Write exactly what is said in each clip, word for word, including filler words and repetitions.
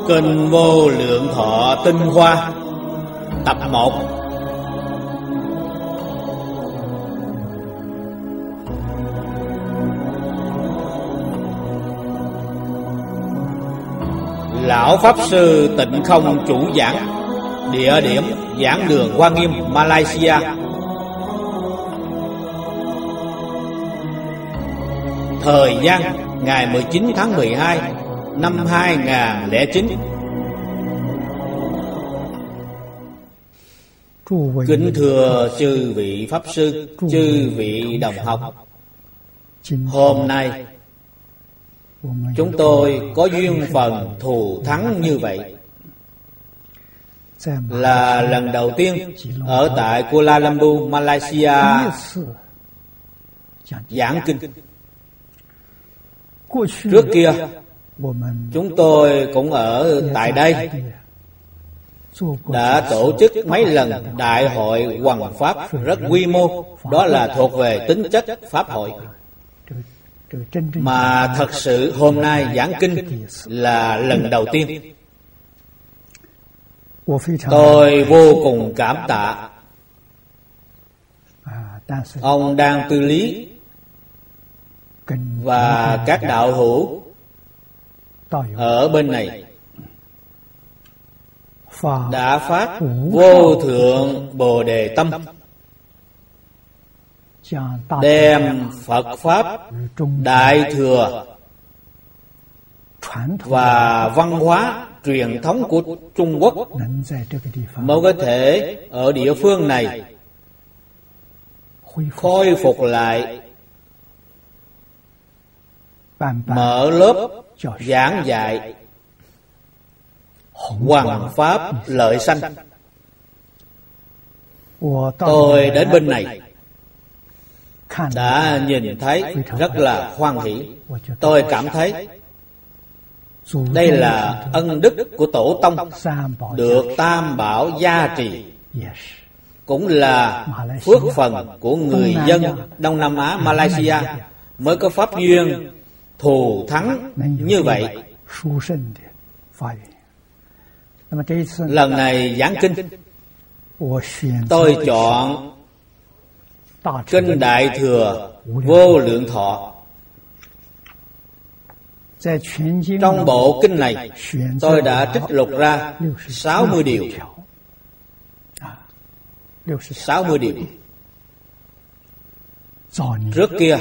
Kinh Vô Lượng Thọ Tinh Hoa Tập một. Lão Pháp Sư Tịnh Không chủ giảng. Địa điểm Giảng đường Hoa Nghiêm, Malaysia. Thời gian ngày mười chín tháng mười hai năm hai nghìn không trăm lẻ chín. Kính thưa chư vị Pháp Sư, chư vị đồng học, hôm nay chúng tôi có duyên phần thù thắng như vậy, là lần đầu tiên ở tại Kuala Lumpur, Malaysia giảng kinh. Trước kia chúng tôi cũng ở tại đây, đã tổ chức mấy lần đại hội hoằng pháp rất quy mô, đó là thuộc về tính chất pháp hội. Mà thật sự hôm nay giảng kinh là lần đầu tiên. Tôi vô cùng cảm tạ ông Đan Tư Lý và các đạo hữu ở bên này đã phát vô thượng Bồ Đề tâm, đem Phật Pháp Đại Thừa và văn hóa truyền thống của Trung Quốc mới có thể ở địa phương này khôi phục lại, mở lớp giảng dạy hoằng pháp lợi sanh. Tôi đến bên này đã nhìn thấy rất là hoan hỷ. Tôi cảm thấy đây là ân đức của Tổ Tông, được Tam Bảo gia trì, cũng là phước phần của người dân Đông Nam Á Malaysia mới có pháp duyên thù thắng như vậy. Lần này giảng kinh, tôi chọn kinh Đại Thừa Vô Lượng Thọ. Trong bộ kinh này, tôi đã trích lục ra sáu mươi điều. sáu mươi điều. Trước kia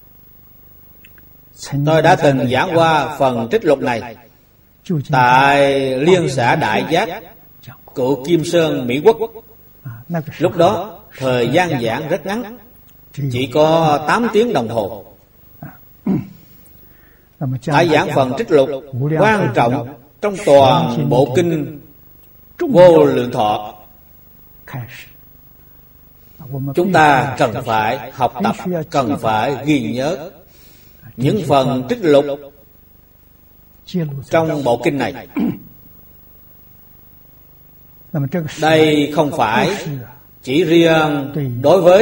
tôi đã từng giảng qua phần trích lục này tại Liên xã Đại Giác, cựu Kim Sơn, Mỹ Quốc. Lúc đó thời gian giảng rất ngắn, chỉ có tám tiếng đồng hồ. Tại giảng phần trích lục quan trọng trong toàn bộ kinh Vô Lượng Thọ, chúng ta cần phải học tập, cần phải ghi nhớ những phần trích lục trong bộ kinh này. Đây không phải chỉ riêng đối với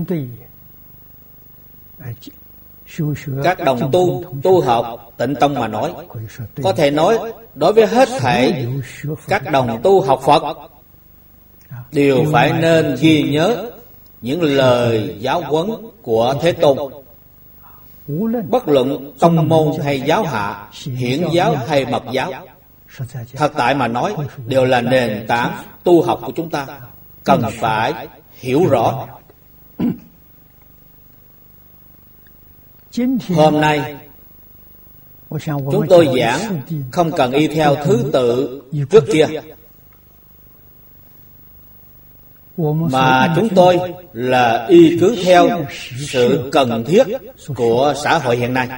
các đồng tu tu học Tịnh Tông mà nói, có thể nói đối với hết thảy các đồng tu học Phật đều phải nên ghi nhớ những lời giáo huấn của Thế Tôn. Bất luận tông môn hay giáo hạ, hiển giáo hay mật giáo, thật tại mà nói đều là nền tảng tu học của chúng ta, cần phải hiểu rõ. Hôm nay chúng tôi giảng không cần y theo thứ tự trước kia, mà chúng tôi là y cứ theo sự cần thiết của xã hội hiện nay,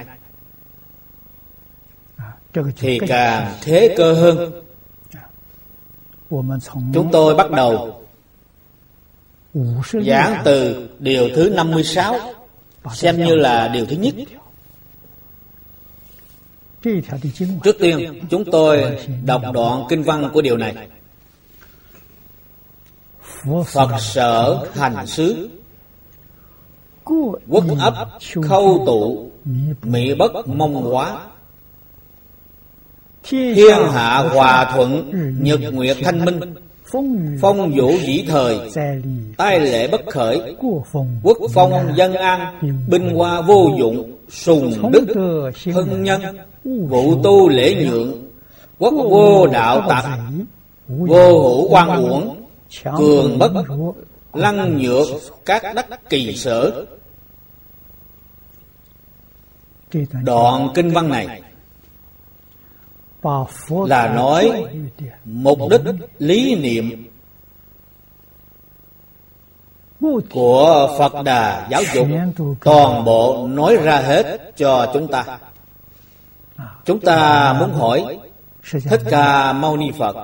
thì càng thế cơ hơn. Chúng tôi bắt đầu giảng từ điều thứ năm mươi sáu, xem như là điều thứ nhất. Trước tiên chúng tôi đọc đoạn kinh văn của điều này. Phật sở hành xứ, quốc ấp khâu tụ, mỹ bất mong hóa, Thiên hạ hòa thuận, nhật nguyệt thanh minh, phong vũ dĩ thời, tai lệ bất khởi, quốc phong dân an, binh hoa vô dụng, sùng đức hưng nhân, vụ tu lễ nhượng, quốc vô đạo tặc, vô hữu quan uổng, cường bất lăng nhược, các đắc kỳ sở. Đoạn kinh văn này là nói mục đích lý niệm của Phật Đà giáo dục, toàn bộ nói ra hết cho chúng ta. Chúng ta muốn hỏi Thích Ca Mâu Ni Phật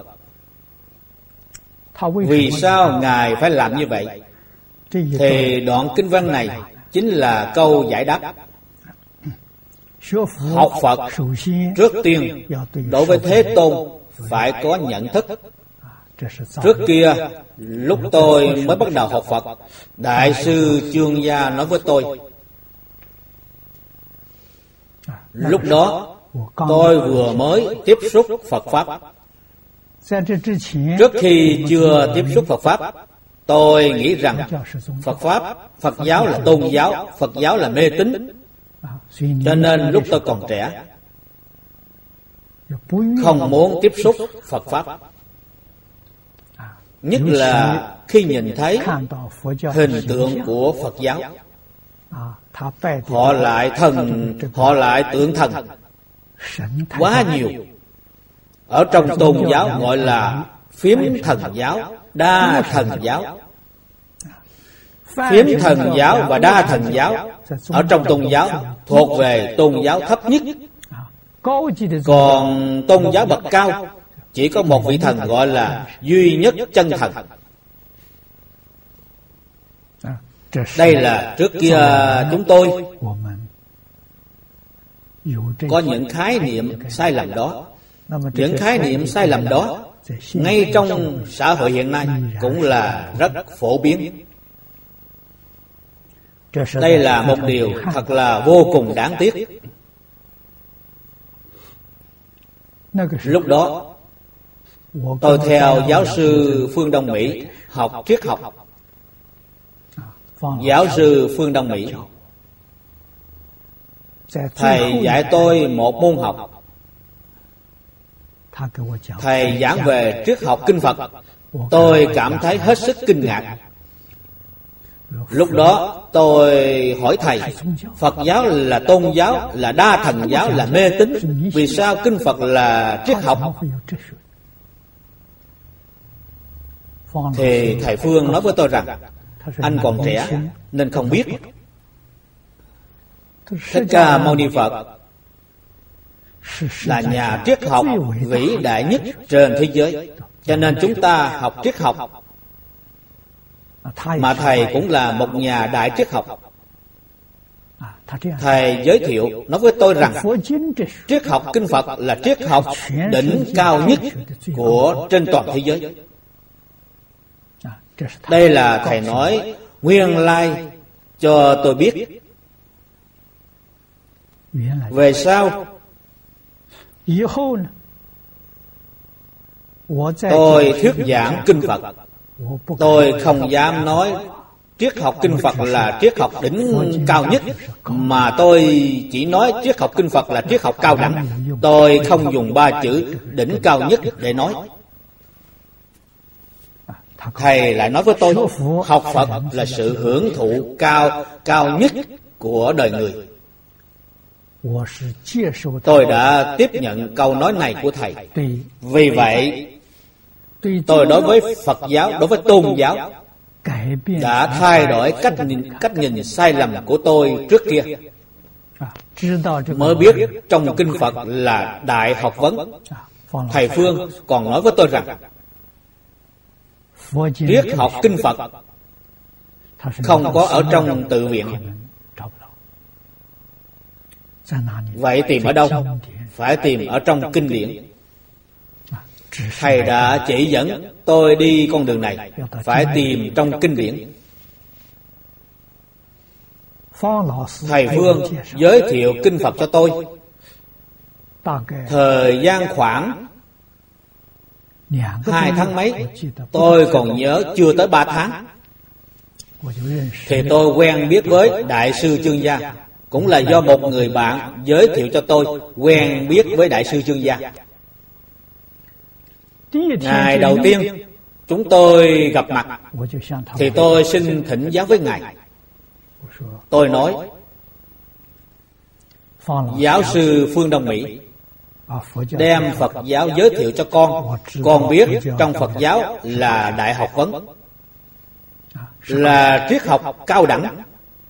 vì sao Ngài phải làm như vậy, thì đoạn kinh văn này chính là câu giải đáp. Học Phật trước tiên đối với Thế Tôn phải có nhận thức. Trước kia lúc tôi mới bắt đầu học Phật, Đại sư Chương Gia nói với tôi, lúc đó tôi vừa mới tiếp xúc Phật Pháp. Trước khi chưa tiếp xúc Phật Pháp, tôi nghĩ rằng Phật Pháp, Phật giáo là tôn giáo, Phật giáo là mê tín. Cho nên lúc tôi còn trẻ, không muốn tiếp xúc Phật Pháp. Nhất là khi nhìn thấy hình tượng của Phật giáo, họ lại thần, họ lại tượng thần quá nhiều. Ở trong tôn giáo gọi là phiếm thần giáo, đa thần giáo. Phiếm thần giáo và đa thần giáo ở trong tôn giáo thuộc về tôn giáo thấp nhất. Còn tôn giáo bậc cao chỉ có một vị thần gọi là duy nhất chân thần. Đây là trước kia chúng tôi có những khái niệm sai lầm đó. Những khái niệm sai lầm đó ngay trong xã hội hiện nay cũng là rất phổ biến. Đây là một điều thật là vô cùng đáng tiếc. Lúc đó tôi theo giáo sư Phương Đông Mỹ học triết học. Giáo sư Phương Đông Mỹ, thầy dạy tôi một môn học. Thầy giảng về triết học kinh Phật. Tôi cảm thấy hết sức kinh ngạc. Lúc đó tôi hỏi thầy, Phật giáo là tôn giáo, là đa thần giáo, là mê tín, vì sao kinh Phật là triết học? Thì thầy Phương nói với tôi rằng anh còn trẻ nên không biết. Thích Ca Mâu Ni Phật là nhà triết học vĩ đại nhất trên thế giới, cho nên chúng ta học triết học. Mà thầy cũng là một nhà đại triết học. Thầy giới thiệu nói với tôi rằng triết học kinh Phật là triết học đỉnh cao nhất của trên toàn thế giới. Đây là thầy nói nguyên lai cho tôi biết. Về sau tôi thuyết giảng kinh Phật, tôi không dám nói triết học kinh Phật là triết học đỉnh cao nhất, mà tôi chỉ nói triết học kinh Phật là triết học cao đẳng. Tôi không dùng ba chữ đỉnh cao nhất để nói. Thầy lại nói với tôi, học Phật là sự hưởng thụ cao cao nhất của đời người. Tôi đã tiếp nhận câu nói này của thầy. Vì vậy, tôi đối với Phật giáo, đối với tôn giáo đã thay đổi cách nhìn, cách nhìn sai lầm của tôi trước kia. Mới biết trong kinh Phật là đại học vấn. Thầy Phương còn nói với tôi rằng triết học kinh Phật không có ở trong tự viện. Vậy tìm ở đâu? Phải tìm ở trong kinh điển. Thầy đã chỉ dẫn tôi đi con đường này, phải tìm trong kinh điển. Thầy Phương giới thiệu kinh Phật cho tôi. Thời gian khoảng hai tháng mấy, tôi còn nhớ chưa tới ba tháng, thì tôi quen biết với Đại sư Chương Gia. Cũng là do một người bạn giới thiệu cho tôi quen biết với Đại sư Chương Gia. Ngày đầu tiên chúng tôi gặp mặt thì tôi xin thỉnh giáo với Ngài. Tôi nói: giáo sư Phương Đông Mỹ đem Phật giáo giới thiệu cho con. Con biết trong Phật giáo là đại học vấn, là triết học cao đẳng.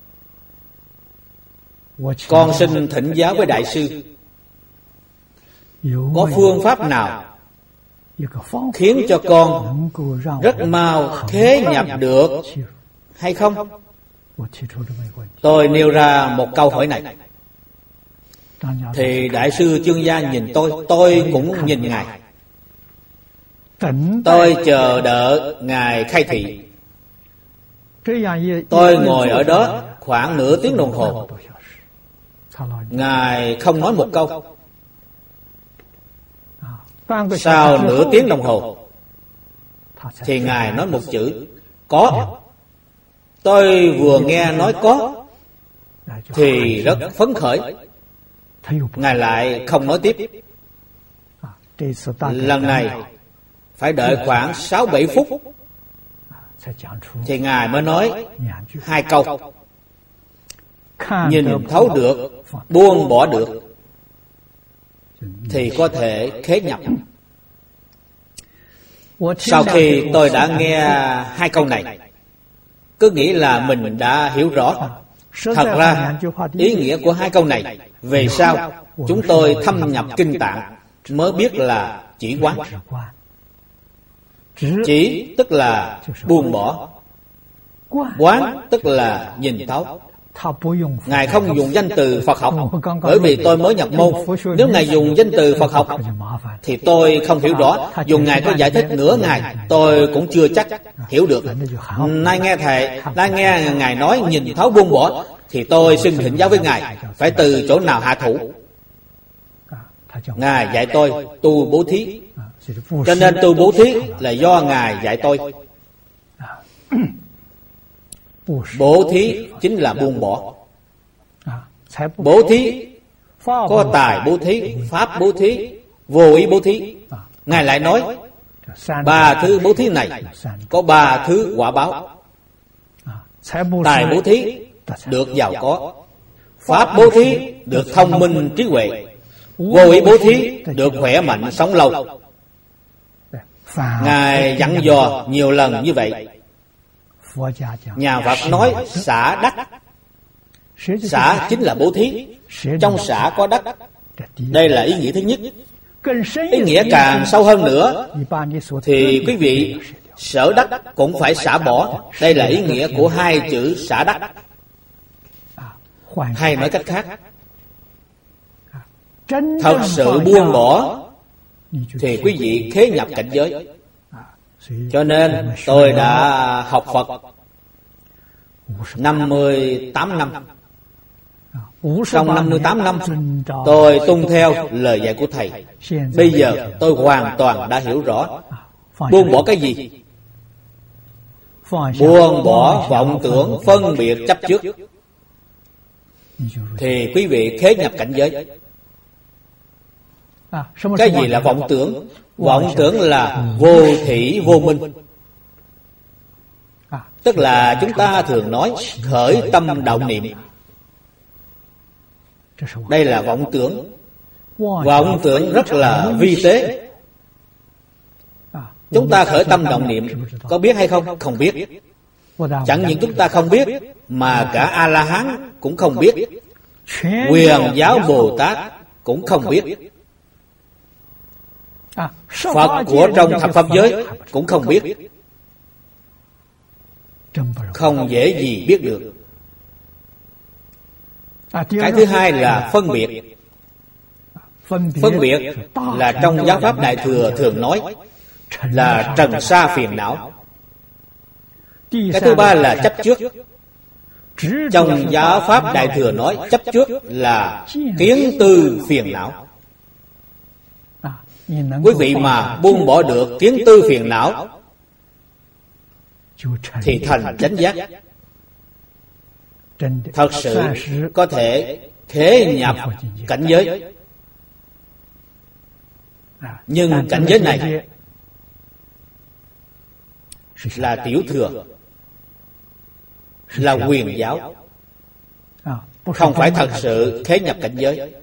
Con xin thỉnh giáo với Đại sư, có phương pháp nào khiến cho con rất mau thế nhập được hay không? Tôi nêu ra một câu hỏi này, thì Đại sư Chương Gia nhìn tôi, tôi cũng nhìn Ngài. Tôi chờ đợi Ngài khai thị. Tôi ngồi ở đó khoảng nửa tiếng đồng hồ. Ngài không nói một câu. Sau nửa tiếng đồng hồ thì Ngài nói một chữ: có. Tôi vừa nghe nói có thì rất phấn khởi. Ngài lại không nói tiếp. Lần này phải đợi khoảng sáu bảy phút thì Ngài mới nói hai câu: nhìn thấu được, buông bỏ được thì có thể khế nhập. Sau khi tôi đã nghe hai câu này, cứ nghĩ là mình đã hiểu rõ. Thật ra ý nghĩa của hai câu này về sau chúng tôi thâm nhập kinh tạng mới biết là chỉ quán. Chỉ tức là buông bỏ, quán tức là nhìn thấu. Ngài không dùng danh từ Phật học, bởi vì tôi mới nhập môn. Nếu Ngài dùng danh từ Phật học thì tôi không hiểu rõ. Dù Ngài có giải thích nửa ngày, tôi cũng chưa chắc hiểu được. Nay nghe thầy, nay nghe Ngài nói nhìn thấu buông bỏ, thì tôi xin thỉnh giáo với Ngài phải từ chỗ nào hạ thủ. Ngài dạy tôi tu bố thí, cho nên tu bố thí là do Ngài dạy tôi. Bố thí chính là buông bỏ. Bố thí có tài bố thí, pháp bố thí, vô ý bố thí. Ngài lại nói ba thứ bố thí này có ba thứ quả báo. Tài bố thí được giàu có, pháp bố thí được thông minh trí huệ, vô ý bố thí được khỏe mạnh sống lâu. Ngài dặn dò nhiều lần như vậy. Nhà Phật nói xả đắc. Xả chính là bố thí. Trong xả có đắc. Đây là ý nghĩa thứ nhất. Ý nghĩa càng sâu hơn nữa thì quý vị sở đắc cũng phải xả bỏ. Đây là ý nghĩa của hai chữ xả đắc. Hay nói cách khác, thật sự buông bỏ thì quý vị khế nhập cảnh giới. Cho nên tôi đã học Phật năm mươi tám năm. Trong năm mươi tám năm tôi tuân theo lời dạy của Thầy. Bây giờ tôi hoàn toàn đã hiểu rõ buông bỏ cái gì. Buông bỏ vọng tưởng phân biệt chấp trước thì quý vị khế nhập cảnh giới. Cái gì là vọng tưởng? Vọng tưởng là vô thỉ vô minh. Tức là chúng ta thường nói khởi tâm động niệm. Đây là vọng tưởng. Vọng tưởng rất là vi tế. Chúng ta khởi tâm động niệm có biết hay không? Không biết. Chẳng những chúng ta không biết, mà cả A-la-hán cũng không biết, Quyền giáo Bồ Tát cũng không biết, Phật của trong thập pháp giới cũng không biết. Không dễ gì biết được. Cái thứ hai là phân biệt. Phân biệt là trong giáo pháp Đại Thừa thường nói là trần sa phiền não. Cái thứ ba là chấp trước. Trong giáo pháp Đại Thừa nói chấp trước là kiến tư phiền não. Quý vị mà buông bỏ được kiến tư phiền não thì thành chánh giác, thật sự có thể khế nhập cảnh giới. Nhưng cảnh giới này là tiểu thừa, là quyền giáo, không phải thật sự khế nhập cảnh giới.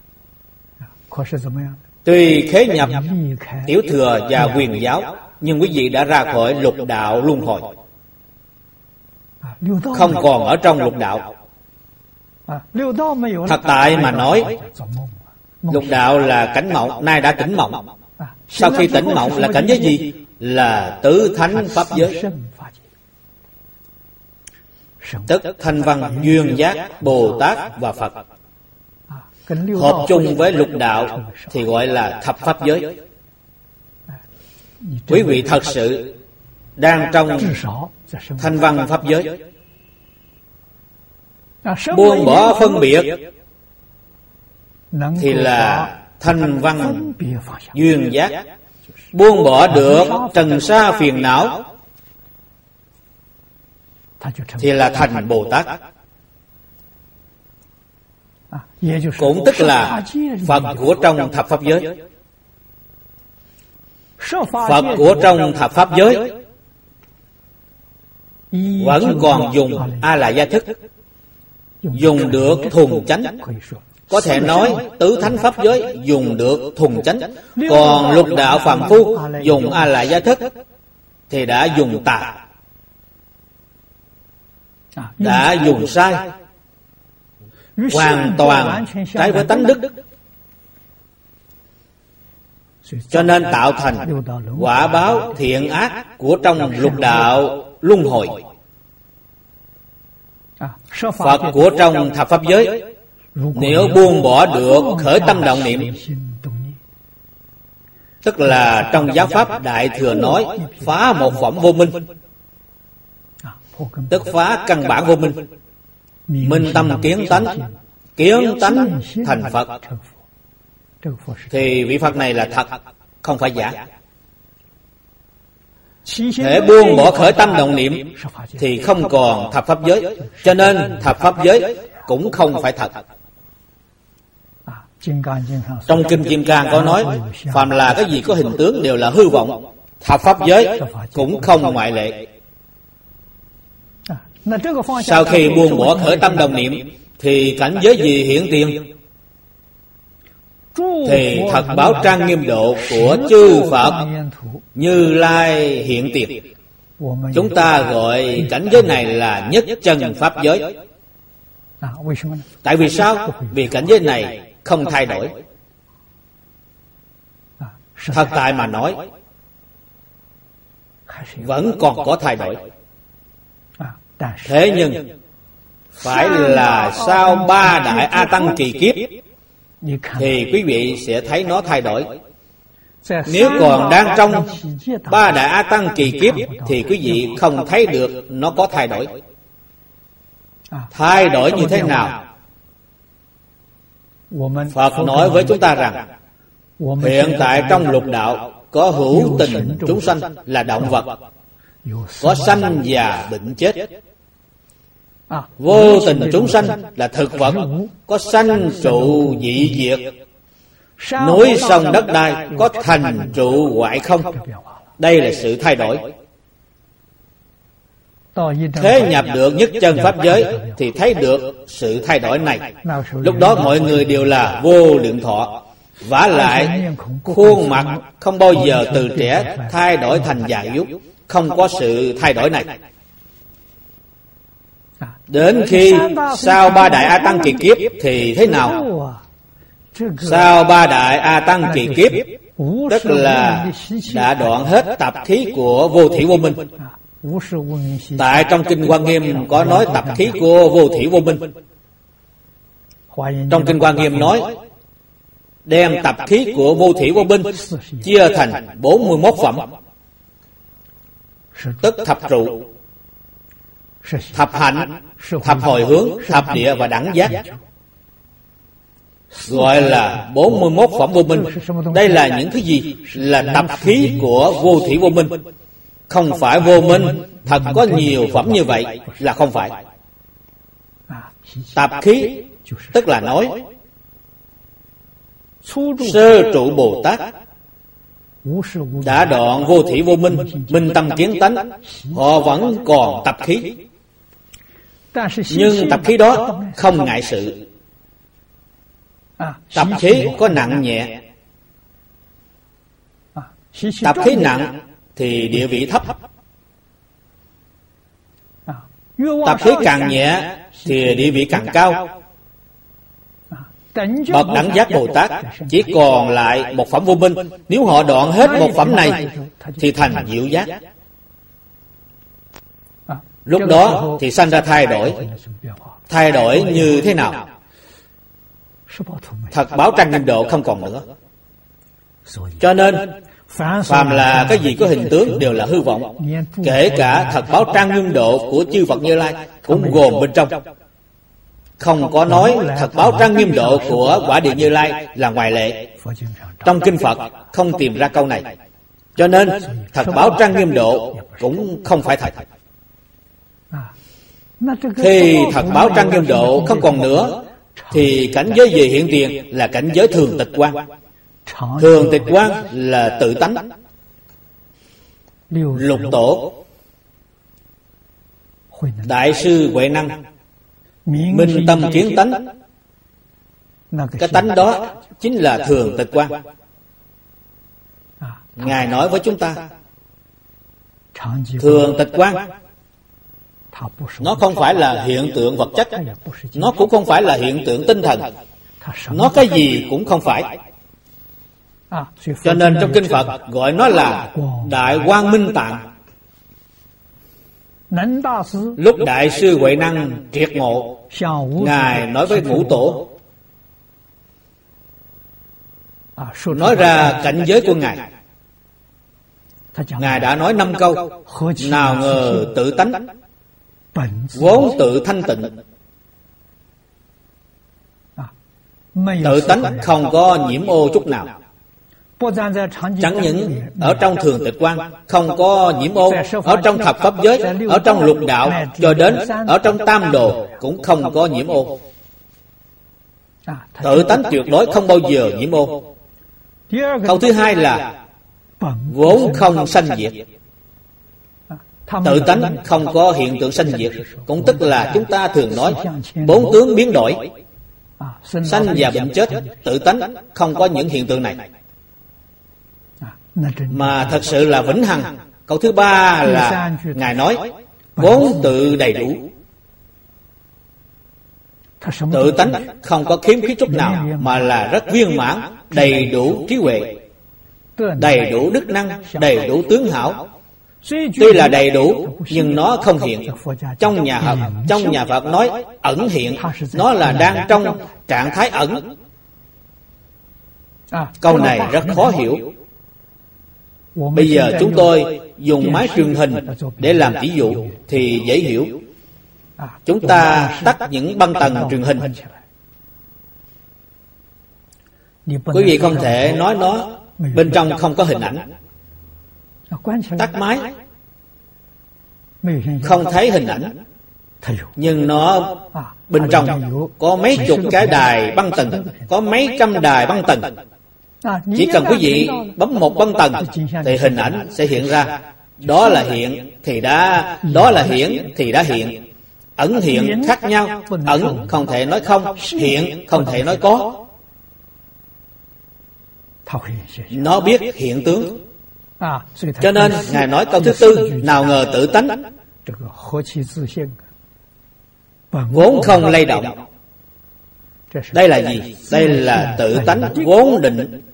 Tuy khế nhập tiểu thừa và quyền giáo, nhưng quý vị đã ra khỏi lục đạo luân hồi, không còn ở trong lục đạo. Thật tại mà nói, lục đạo là cảnh mộng, nay đã tỉnh mộng. Sau khi tỉnh mộng là cảnh giới gì? Là tứ thánh pháp giới, tức Thanh Văn, Duyên Giác, Bồ Tát và Phật. Hợp chung với lục đạo thì gọi là thập pháp giới. Quý vị thật sự đang trong Thanh Văn pháp giới, buông bỏ phân biệt thì là Thanh Văn Duyên Giác. Buông bỏ được trần sa phiền não thì là thành Bồ Tát, cũng tức là Phật của trong thập pháp giới. Phật của trong thập pháp giới vẫn còn dùng A La Gia thức, dùng được thuần chánh. Có thể nói tứ thánh pháp giới dùng được thuần chánh, còn lục đạo phàm phu dùng A La Gia thức thì đã dùng tà, đã dùng sai, hoàn toàn trái với tánh đức, cho nên tạo thành quả báo thiện ác của trong lục đạo luân hồi. Phật của trong thập pháp giới nếu buông bỏ được khởi tâm động niệm, tức là trong giáo pháp Đại Thừa nói phá một phẩm vô minh, tức phá căn bản vô minh, minh tâm kiến tánh, kiến tánh thành Phật, thì vị Phật này là thật, không phải giả. Thể buông bỏ khởi tâm động niệm thì không còn thập pháp giới, cho nên thập pháp giới cũng không phải thật. Trong Kinh Kim Cang có nói, phàm là cái gì có hình tướng đều là hư vọng, thập pháp giới cũng không ngoại lệ. Sau khi buông bỏ khởi tâm đồng niệm thì cảnh giới gì hiện tiền? Thì thật báo trang nghiêm độ của chư Phật Như Lai hiện tiền. Chúng ta gọi cảnh giới này là nhất chân pháp giới. Tại vì sao? Vì cảnh giới này không thay đổi. Thật tại mà nói, vẫn còn có thay đổi. Thế nhưng phải là sau ba đại A Tăng kỳ kiếp thì quý vị sẽ thấy nó thay đổi. Nếu còn đang trong ba đại A Tăng kỳ kiếp thì quý vị không thấy được nó có thay đổi. Thay đổi như thế nào? Phật nói với chúng ta rằng hiện tại trong lục đạo có hữu tình chúng sanh là động vật, có sanh già bệnh chết. Vô tình chúng sanh là thực vật, có sanh trụ dị diệt. Núi sông đất đai có thành trụ hoại không. Đây là sự thay đổi. Thế nhập được nhất chân pháp giới thì thấy được sự thay đổi này. Lúc đó mọi người đều là vô lượng thọ. Vả lại khuôn mặt không bao giờ từ trẻ thay đổi thành già yếu. Không có sự thay đổi này. Đến khi sau ba đại A Tăng kỳ kiếp thì thế nào? Sau ba đại A Tăng kỳ kiếp, tức là đã đoạn hết tập khí của vô thỉ vô minh. Tại trong Kinh Hoa Nghiêm có nói tập khí của vô thỉ vô minh. Trong Kinh Hoa Nghiêm nói đem tập khí của vô thỉ vô minh chia thành bốn mươi mốt phẩm, tức thập trụ, thập hạnh, thập hồi hướng, thập địa và đẳng giác. gọi là bốn mươi mốt phẩm vô minh. Đây là những thứ gì? Là tập khí của vô thủy vô minh. Không phải vô minh thật có nhiều phẩm như vậy, là không phải. Tập khí tức là nói Sơ trụ Bồ Tát đã đoạn vô thủy vô minh, minh tâm kiến tánh, họ vẫn còn tập khí. Nhưng tập khí đó không ngại sự. Tập khí có nặng nhẹ. Tập khí nặng thì địa vị thấp. Tập khí càng nhẹ thì địa vị càng cao. Bậc đẳng giác Bồ Tát chỉ còn lại một phẩm vô minh. Nếu họ đoạn hết một phẩm này thì thành diệu giác. Lúc đó thì sanh ra thay đổi. Thay đổi như thế nào? Thật báo trang nghiêm độ không còn nữa. Cho nên phàm là cái gì có hình tướng đều là hư vọng. Kể cả thật báo trang nghiêm độ của chư Phật Như Lai cũng gồm bên trong. Không có nói thật báo trang nghiêm độ của quả địa Như Lai là ngoại lệ. Trong kinh Phật không tìm ra câu này. Cho nên thật báo trang nghiêm độ cũng không phải thật. Khi thật báo trang nghiêm độ không còn nữa thì cảnh giới về hiện tiền là cảnh giới thường tịch quan. Thường tịch quan là tự tánh. Lục tổ Đại sư Huệ Năng minh tâm kiến tánh. Cái tánh đó chính là thường tịch quan. Ngài nói với chúng ta thường tịch quan nó không phải là hiện tượng vật chất, nó cũng không phải là hiện tượng tinh thần, nó cái gì cũng không phải. Cho nên trong kinh Phật gọi nó là Đại Quang Minh Tạng. Lúc Đại sư Huệ Năng triệt ngộ, Ngài nói với Ngũ Tổ, nói ra cảnh giới của Ngài. Ngài đã nói năm câu. Nào ngờ tự tánh vốn tự thanh tịnh. Tự tánh không có nhiễm ô chút nào. Chẳng những ở trong thường tịch quan không có nhiễm ô, ở trong thập pháp giới, ở trong lục đạo, cho đến ở trong tam đồ cũng không có nhiễm ô. Tự tánh tuyệt đối không bao giờ nhiễm ô. Câu thứ hai là vốn không sanh diệt. Tự tánh không có hiện tượng sanh diệt, cũng tức là chúng ta thường nói bốn tướng biến đổi, sanh và bệnh chết. Tự tánh không có những hiện tượng này, mà thật sự là vĩnh hằng. Câu thứ ba là Ngài nói vốn tự đầy đủ. Tự tánh không có khiếm khuyết chút nào, mà là rất viên mãn, đầy đủ trí huệ, đầy đủ đức năng, đầy đủ tướng hảo. Tuy là đầy đủ nhưng nó không hiện. Trong nhà Phật, trong nhà Phật nói ẩn hiện, nó là đang trong trạng thái ẩn. Câu này rất khó hiểu. Bây giờ chúng tôi dùng máy truyền hình để làm ví dụ thì dễ hiểu. Chúng ta tắt những băng tần truyền hình. Quý vị không thể nói nó bên trong không có hình ảnh. Tắt máy không thấy hình ảnh, nhưng nó bên trong có mấy chục cái đài băng tần, có mấy trăm đài băng tần. Chỉ cần quý vị bấm một băng tần thì hình ảnh sẽ hiện ra. Đó là hiện thì đã, đó là hiển thì đã hiện. Ẩn hiện khác nhau. Ẩn không thể nói không, hiện không thể nói có. Nó biết hiện tướng. Cho nên Ngài nói câu thứ tư, nào ngờ tự tánh vốn không lay động. Đây là gì? Đây là tự tánh vốn định.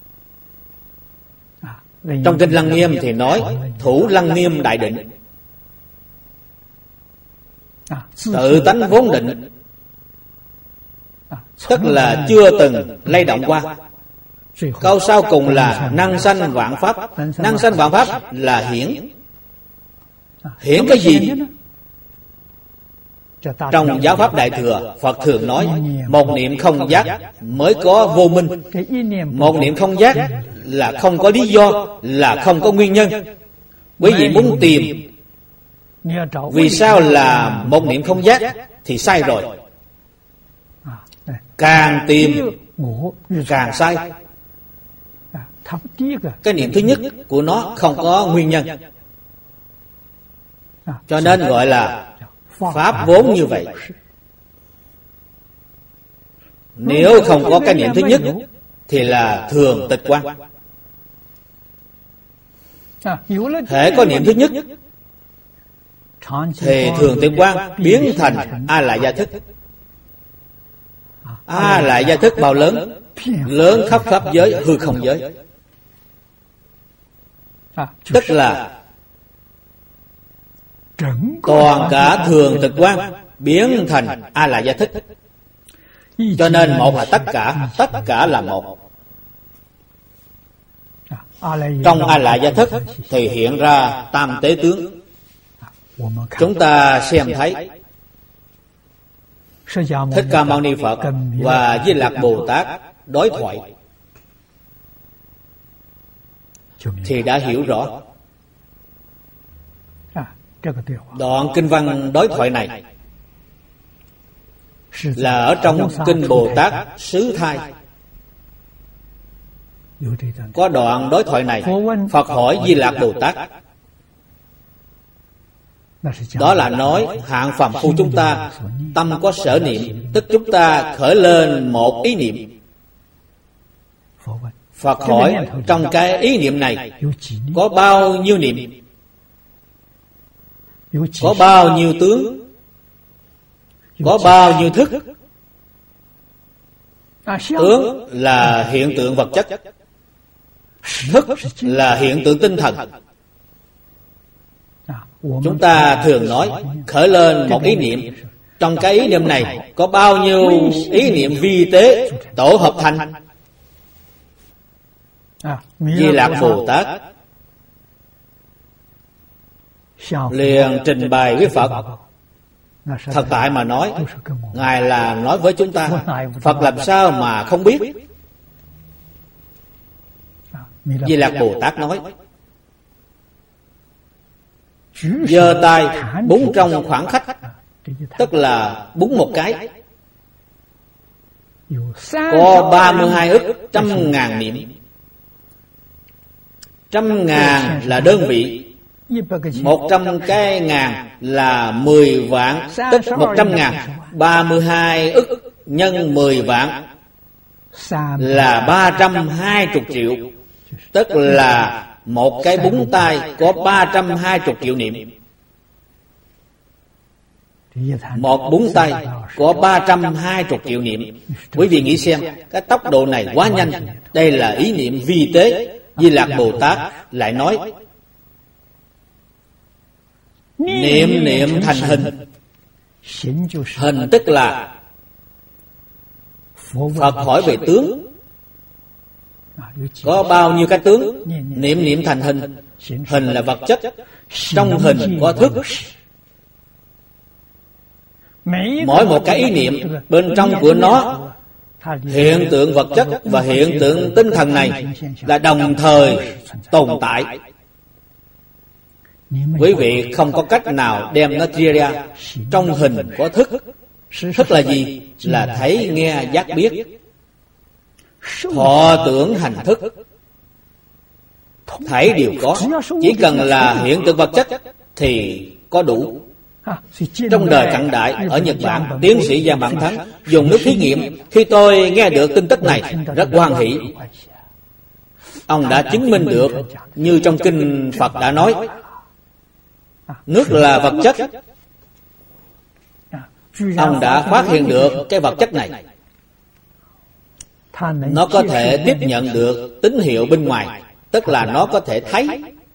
Trong kinh Lăng Nghiêm thì nói thủ Lăng Nghiêm đại định. Tự tánh vốn định, tức là chưa từng lay động qua. Câu sau cùng là năng sanh vạn pháp. Năng sanh vạn pháp là hiển. Hiển cái gì? Trong giáo pháp Đại Thừa, Phật thường nói một niệm không giác mới có vô minh. Một niệm không giác là không có lý do, là không có nguyên nhân. Quý vị muốn tìm vì sao là một niệm không giác thì sai rồi. Càng tìm càng sai. Cái niệm thứ nhất của nó không có nguyên nhân, cho nên gọi là pháp vốn như vậy. Nếu không có cái niệm thứ nhất thì là thường tịch quan. Hễ có niệm thứ nhất thì thường tịch quan biến thành A Lại Gia Thức. A Lại Gia Thức bao lớn? Lớn khắp pháp giới hư không giới. Tức là toàn cả thường tịch quan biến thành A Lại Gia Thức. Cho nên một là tất cả, tất cả là một. Trong A Lại Gia Thức thì hiện ra tam tế tướng. Chúng ta xem thấy Thích Ca Mâu Ni Phật và Di Lặc Bồ Tát đối thoại thì đã hiểu rõ. Đoạn kinh văn đối thoại này là ở trong kinh Bồ Tát Xứ Thai. Có đoạn đối thoại này, Phật hỏi Di Lặc Bồ Tát. Đó là nói hạng phàm phu chúng ta tâm có sở niệm, tức chúng ta khởi lên một ý niệm. Phật hỏi trong cái ý niệm này có bao nhiêu niệm, có bao nhiêu tướng, có bao nhiêu thức. Tướng là hiện tượng vật chất, thức là hiện tượng tinh thần. Chúng ta thường nói khởi lên một ý niệm, trong cái ý niệm này có bao nhiêu ý niệm vi tế tổ hợp thành. Di Lặc Bồ Tát liền trình bày với Phật. Thật tại mà nói, Ngài là nói với chúng ta, Phật làm sao mà không biết. Di Lặc Bồ Tát nói, giơ tay búng trong khoảng khách, tức là búng một cái, có ba mươi hai ức trăm ngàn niệm. Trăm ngàn là đơn vị, một trăm cái ngàn là mười vạn, tức một trăm ngàn. Ba mươi hai ức nhân mười vạn là ba trăm hai mươi triệu, tức là một cái búng tay có ba trăm hai mươi triệu niệm. Một búng tay có ba trăm hai mươi triệu niệm. Quý vị nghĩ xem, cái tốc độ này quá nhanh. Đây là ý niệm vi tế. Di Lặc Bồ Tát lại nói niệm niệm thành hình. Hình tức là Phật hỏi về tướng, có bao nhiêu cái tướng. Niệm niệm thành hình. Hình là vật chất, trong hình có thức. Mỗi một cái ý niệm bên trong của nó, hiện tượng vật chất và hiện tượng tinh thần này là đồng thời tồn tại. Quý vị không có cách nào đem nó chia ra. Trong hình có thức. Thức là gì? Là thấy, nghe, giác, biết. Thọ tưởng hành thức thảy đều có. Chỉ cần là hiện tượng vật chất thì có đủ. Trong đời cận đại ở Nhật Bản, tiến sĩ Giang Bản Thắng dùng nước thí nghiệm. Khi tôi nghe được tin tức này rất hoan hỷ. Ông đã chứng minh được như trong kinh Phật đã nói, nước là vật chất. Ông đã phát hiện được cái vật chất này, nó có thể tiếp nhận được tín hiệu bên ngoài, tức là nó có thể thấy,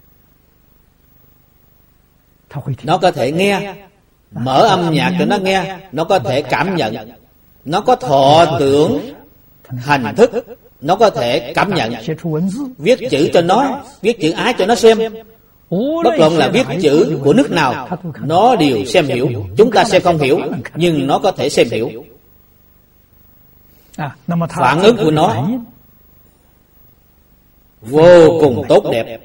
nó có thể nghe, mở âm nhạc cho nó nghe, nó có thể cảm nhận, nó có thọ tưởng hành thức, nó có thể cảm nhận, viết chữ cho nó, viết chữ ái cho nó xem, Bất luận là viết chữ của nước nào, nó đều xem hiểu. Chúng ta xem không hiểu, nhưng nó có thể xem hiểu. Phản ứng của nó vô cùng tốt đẹp.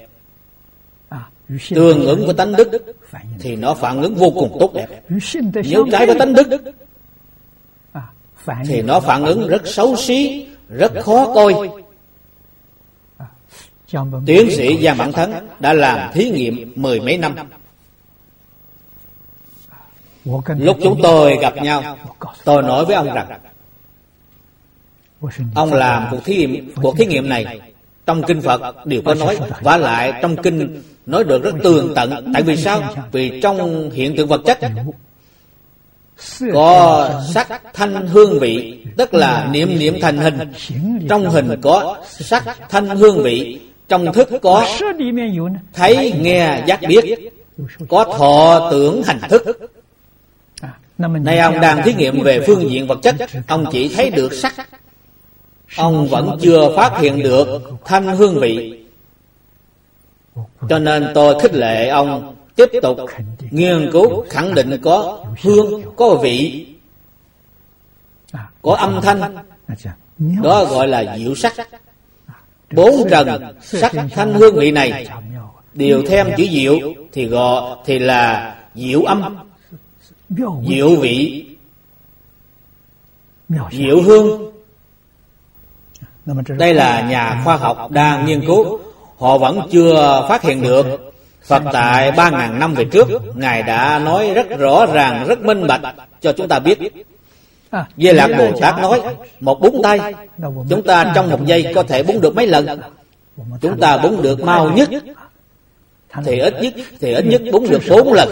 Tương ứng với tánh đức thì nó phản ứng vô cùng tốt đẹp. Nếu trái với tánh đức thì nó phản ứng rất xấu xí, rất khó coi. Tiến sĩ Giang Bản Thắng đã làm thí nghiệm mười mấy năm. Lúc chúng tôi gặp nhau, tôi nói với ông rằng ông làm cuộc thí nghiệm, cuộc thí nghiệm này trong kinh Phật đều có nói, vả lại trong kinh nói được rất tường tận. Tại vì sao? Vì trong hiện tượng vật chất có sắc thanh hương vị, tức là niệm niệm thành hình. Trong hình có sắc thanh hương vị, trong thức có thấy nghe giác biết, có thọ tưởng hành thức. Nay ông đang thí nghiệm về phương diện vật chất, ông chỉ thấy được sắc, ông vẫn chưa phát hiện được thanh hương vị. Cho nên tôi khích lệ ông tiếp tục nghiên cứu, khẳng định có hương, có vị, có âm thanh. Đó gọi là diệu sắc. Bốn trần sắc thanh hương vị này đều thêm chữ diệu thì gọi thì là diệu âm, diệu vị, diệu hương. Đây là nhà khoa học đang nghiên cứu, họ vẫn chưa phát hiện được. Phật tại ba ngàn năm về trước, Ngài đã nói rất rõ ràng, rất minh bạch cho chúng ta biết. Di Lạc Bồ Tát nói, một búng tay, chúng ta trong một giây có thể búng được mấy lần? Chúng ta búng được mau nhất thì ít nhất thì ít nhất búng được bốn lần.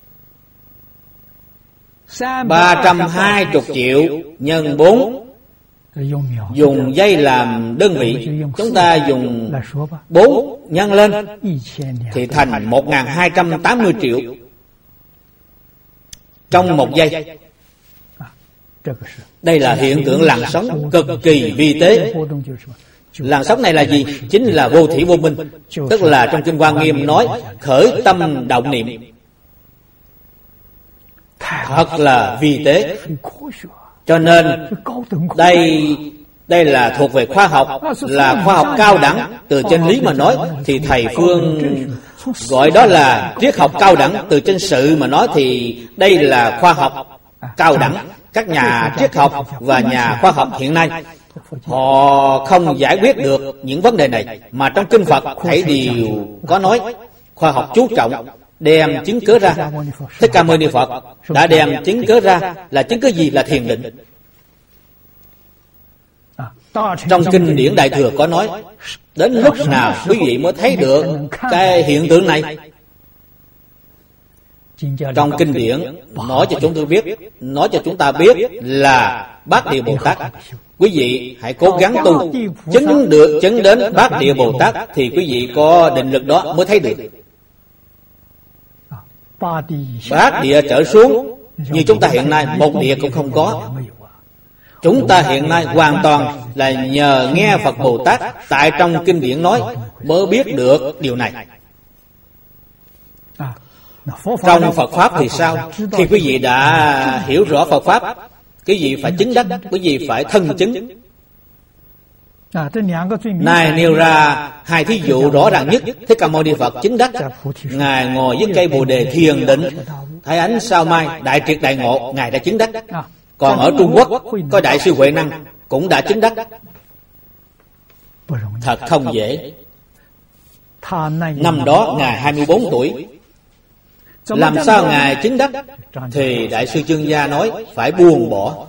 Ba trăm hai mươi triệu nhân bốn, dùng giây làm đơn vị, chúng ta dùng bốn nhân lên thì thành một nghìn hai trăm tám mươi triệu trong một giây. Đây là hiện tượng làn sóng cực kỳ vi tế. Làn sóng này là gì? Chính là vô thủy vô minh. Tức là trong Kinh Hoa Nghiêm nói khởi tâm động niệm. Thật là vi tế. Cho nên đây đây là thuộc về khoa học, là khoa học cao đẳng. Từ chân lý mà nói thì thầy Phương gọi đó là triết học cao đẳng. Từ trên sự mà nói thì đây là khoa học cao đẳng. Các nhà triết học và nhà khoa học hiện nay họ không giải quyết được những vấn đề này, mà trong kinh Phật thảy đều có nói. Khoa học chú trọng đem chứng cớ ra. Thích Ca Mâu Ni Phật đã đem chứng cớ ra là chứng cớ gì? Là thiền định. Trong kinh điển Đại Thừa có nói, đến lúc nào quý vị mới thấy được cái hiện tượng này? Trong kinh điển nói cho chúng tôi biết, nói cho chúng ta biết là Bát Địa Bồ Tát. Quý vị hãy cố gắng tu, chứng được chứng đến Bát Địa Bồ Tát thì quý vị có định lực đó mới thấy được. Bát địa trở xuống, như chúng ta hiện nay một địa cũng không có. Chúng ta hiện nay hoàn toàn là nhờ nghe Phật Bồ Tát tại trong kinh điển nói mới biết được điều này. Trong Phật Pháp thì sao? Khi quý vị đã hiểu rõ Phật Pháp, quý vị phải chứng đắc, quý vị phải thân chứng. Này nêu ra hai thí dụ rõ ràng nhất. Thích Ca Mâu Ni Phật chứng đắc, Ngài ngồi dưới cây Bồ Đề thiền định, thấy ánh sao mai, đại triệt đại ngộ, Ngài đã chứng đắc. Còn ở Trung Quốc có Đại sư Huệ Năng cũng đã chứng đắc. Thật không dễ. Năm đó Ngài hai mươi bốn tuổi. Làm sao Ngài chứng đắc? Thì Đại sư Chương Gia nói phải buông bỏ.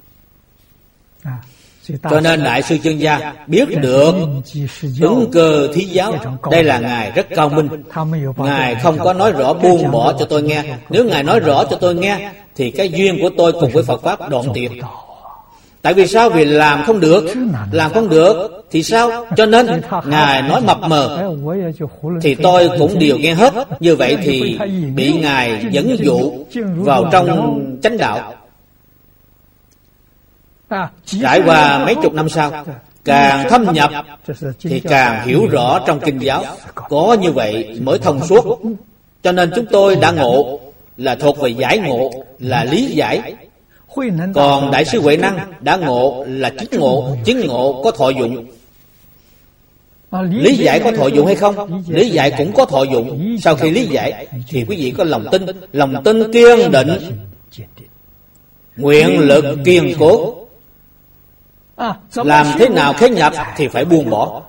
Cho nên Đại sư Chương Gia biết được ứng cơ thí giáo. Đây là Ngài rất cao minh. Ngài không có nói rõ buông bỏ cho tôi nghe. Nếu Ngài nói rõ cho tôi nghe thì cái duyên của tôi cùng với Phật Pháp đoạn tuyệt. Tại vì sao? Vì làm không được. Làm không được thì sao? Cho nên Ngài nói mập mờ thì tôi cũng đều nghe hết. Như vậy thì bị Ngài dẫn dụ vào trong chánh đạo. Trải qua mấy chục năm sau, càng thâm nhập thì càng hiểu rõ trong kinh giáo. Có như vậy mới thông suốt. Cho nên chúng tôi đã ngộ là thuộc về giải ngộ, là lý giải. Còn Đại sư Huệ Năng đã ngộ là chứng ngộ. Chứng ngộ có thọ dụng. Lý giải có thọ dụng hay không? Lý giải cũng có thọ dụng. Sau khi lý giải thì quý vị có lòng tin. Lòng tin kiên định, nguyện lực kiên cố. Làm thế nào khế nhập thì phải buông bỏ.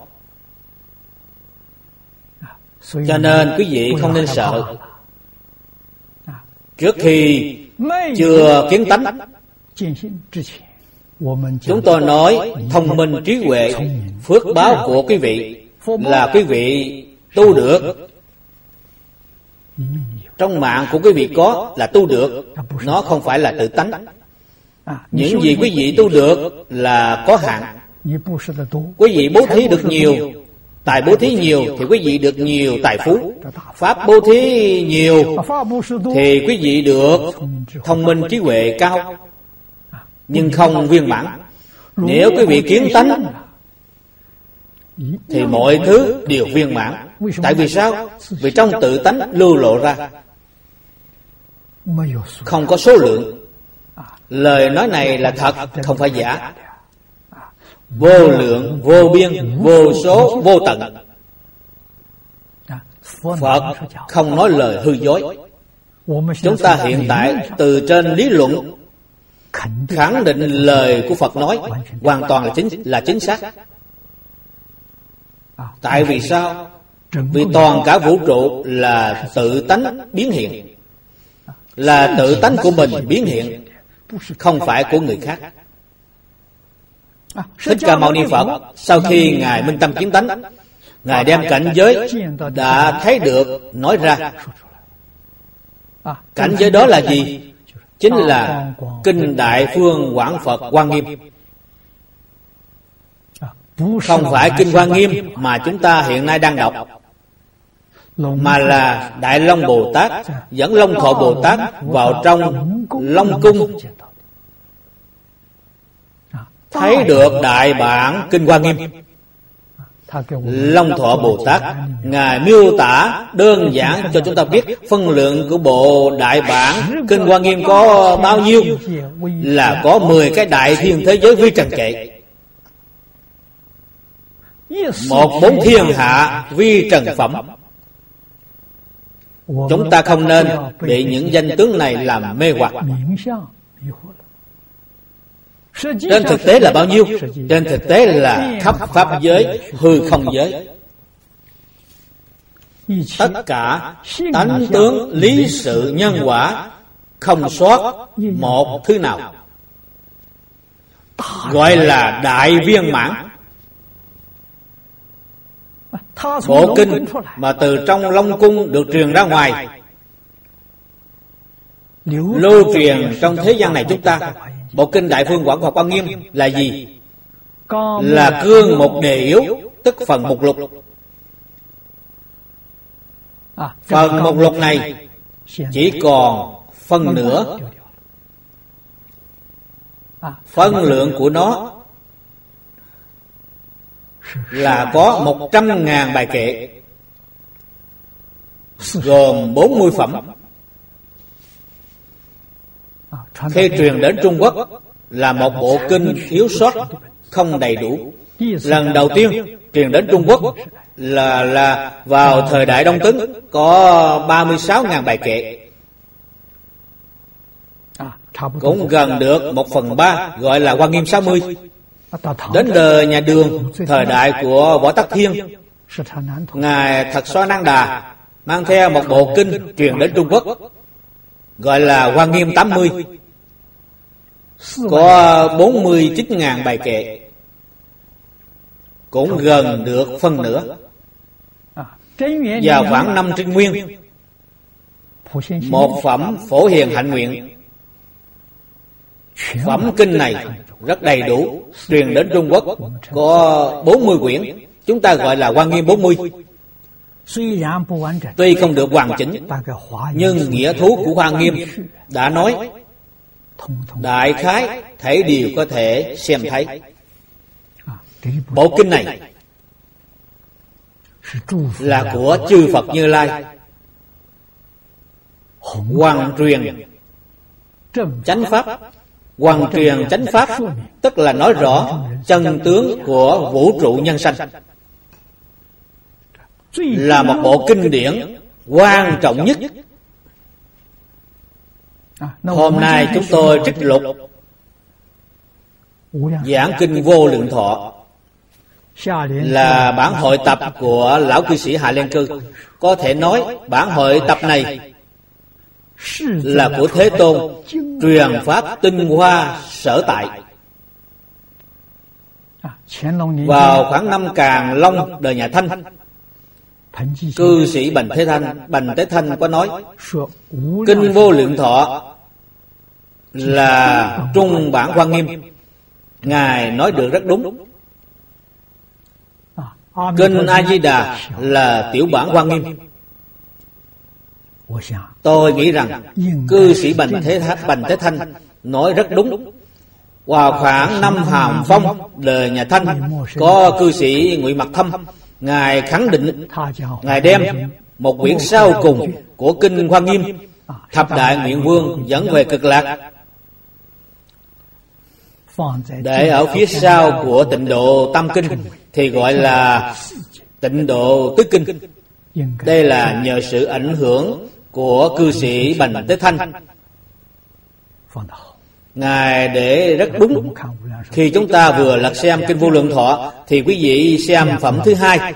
Cho nên quý vị không nên sợ. Trước khi chưa kiến tánh, chúng tôi nói thông minh trí huệ, phước báo của quý vị là quý vị tu được. Trong mạng của quý vị có là tu được, nó không phải là tự tánh. Những gì quý vị tu được là có hạn. Quý vị bố thí được nhiều, tài bố thí nhiều thì quý vị được nhiều tài phú. Pháp bố thí nhiều thì quý vị được thông minh trí huệ cao, nhưng không viên mãn. Nếu quý vị kiến tánh thì mọi thứ đều viên mãn. Tại vì sao? Vì trong tự tánh lưu lộ ra, không có số lượng. Lời nói này là thật, không phải giả. Vô lượng, vô biên, vô số, vô tận. Phật không nói lời hư dối. Chúng ta hiện tại từ trên lý luận khẳng định lời của Phật nói hoàn toàn là chính, là chính xác. Tại vì sao? Vì toàn cả vũ trụ là tự tánh biến hiện, là tự tánh của mình biến hiện, không phải của người khác. Thích Ca Mâu Ni Phật sau khi Ngài minh tâm kiến tánh, Ngài đem cảnh giới đã thấy được nói ra. Cảnh giới đó là gì? Chính là Kinh Đại Phương Quảng Phật Quan Nghiêm. Không phải Kinh Quan Nghiêm mà chúng ta hiện nay đang đọc, mà là Đại Long Bồ Tát dẫn Long Thọ Bồ Tát vào trong Long Cung, thấy được đại bản Kinh Quan Nghiêm. Long Thọ Bồ Tát Ngài miêu tả đơn giản cho chúng ta biết phân lượng của bộ đại bản Kinh Quan Nghiêm có bao nhiêu, là có mười cái đại thiên thế giới vi trần kệ, một bốn thiên hạ vi trần phẩm. Chúng ta không nên bị những danh tướng này làm mê hoặc. Trên thực tế là bao nhiêu? Trên thực tế là khắp pháp giới, hư không giới. Tất cả tánh tướng, lý sự, nhân quả, không sót một thứ nào, gọi là đại viên mãn. Bộ kinh mà từ trong Long Cung được truyền ra ngoài, lưu truyền trong thế gian này chúng ta. Bộ kinh Đại Phương Quảng Phật Quan Nghiêm là gì? Là cương một đề yếu, tức phần mục lục. Phần mục lục này chỉ còn phân nửa. Phân lượng của nó là có một trăm ngàn bài kệ, gồm bốn mươi phẩm. Khi truyền đến Trung Quốc là một bộ kinh thiếu sót, không đầy đủ. Lần đầu tiên truyền đến Trung Quốc là là vào thời Đại Đông Tấn, có ba mươi sáu ngàn bài kệ, cũng gần được một phần ba, gọi là Quan Nghiêm sáu mươi. Đến đời nhà Đường, thời đại của Võ Tắc Thiên, Ngài Thật Xoa Năng Đà mang theo một bộ kinh truyền đến Trung Quốc, gọi là Quan Nghiêm tám mươi, có bốn mươi chín ngàn bài kệ, cũng gần được phân nửa. Vào khoảng năm Trinh Nguyên, một phẩm Phổ Hiền Hạnh Nguyện. Phẩm kinh này rất đầy đủ, truyền đến Trung Quốc, có bốn mươi quyển, chúng ta gọi là Quan Nghiêm bốn mươi. Tuy không được hoàn chỉnh, nhưng nghĩa thú của Hoa Nghiêm đã nói đại khái thể đều có thể xem thấy. Bộ kinh này là của chư Phật Như Lai hoàng truyền chánh pháp. Hoàng truyền chánh pháp tức là nói rõ chân tướng của vũ trụ nhân sanh, là một bộ kinh điển quan trọng nhất. Hôm nay chúng tôi trích lục giảng kinh Vô Lượng Thọ, là bản hội tập của lão cư sĩ Hạ Liên Cư. Có thể nói bản hội tập này là của Thế Tôn truyền pháp tinh hoa sở tại. Vào khoảng năm Càn Long đời nhà Thanh, cư sĩ Bành Thế Thanh Bành Thế Thanh có nói kinh Vô Lượng Thọ là trung bản Hoa Nghiêm. Ngài nói được rất đúng. Kinh A Di Đà là tiểu bản Hoa Nghiêm. Tôi nghĩ rằng cư sĩ Bành Thế Thanh, Bành Thế Thanh nói rất đúng. Vào khoảng năm Hàm Phong đời nhà Thanh, có cư sĩ Ngụy Mặc Thâm, ngài khẳng định ngài đem một quyển sau cùng của kinh Hoa Nghiêm, Thập Đại Nguyện Vương dẫn về Cực Lạc, để ở phía sau của Tịnh Độ Tam Kinh thì gọi là Tịnh Độ Tứ Kinh. Đây là nhờ sự ảnh hưởng của cư sĩ Bành Thế Thanh. Ngài để rất đúng. Khi chúng ta vừa lật xem kinh Vô Lượng Thọ thì quý vị xem phẩm thứ hai,